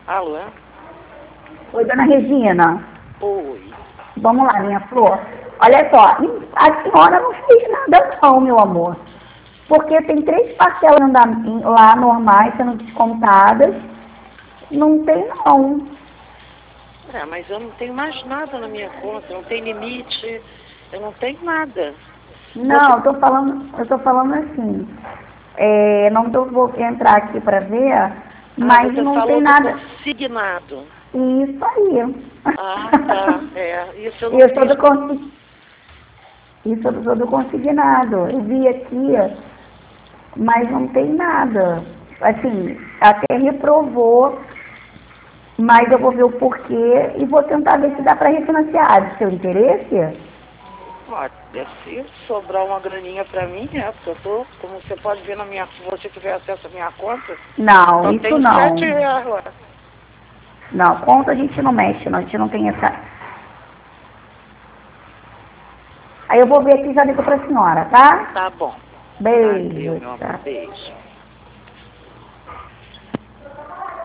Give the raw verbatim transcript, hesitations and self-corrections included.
Alô? Oi, dona Regina. Oi. Vamos lá, minha flor. Olha só, a senhora não fez nada não, meu amor. Porque tem três parcelas lá normais sendo descontadas. Não tem não. É, mas eu não tenho mais nada na minha conta, não tem limite, eu não tenho nada. Não, Você... eu tô falando, eu tô falando assim. É, não tô, vou entrar aqui para ver, Ah, mas você não falou tem do nada. consignado. Isso aí. Ah, tá. É, isso eu não Eu sou fiz. do consi- Isso eu sou do consignado. Eu vi aqui, mas não tem nada. Assim, até reprovou, mas eu vou ver o porquê e vou tentar ver se dá para refinanciar. De seu interesse? Ó, se sobrar uma graninha pra mim, é, porque eu tô, como você pode ver na minha, se você tiver acesso à minha conta, Não, só isso tenho sete não. reais lá. Não, conta a gente não mexe, não. A gente não tem essa. Aí eu vou ver aqui e já ligo pra senhora, tá? Tá bom. Valeu, Beijo, meu amor. tá? Beijo.